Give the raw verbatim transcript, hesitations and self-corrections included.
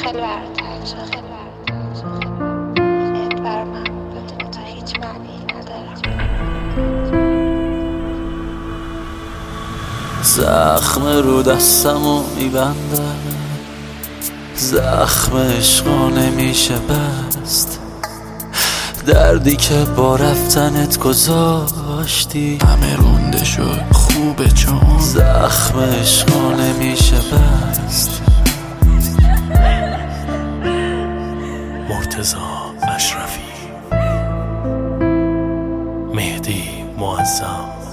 خیلی برات تنگ خیلی برات بر من بدون تو هیچ معنی ندارم. زخم رو دستمو میبنده، زخم عشقا نمیشه بست، دردی که با رفتنت گذاشتی همه رونده شد خوبه چون زخم عشقا نمیشه بست. مرتضی اشرفی، مهدی معظم.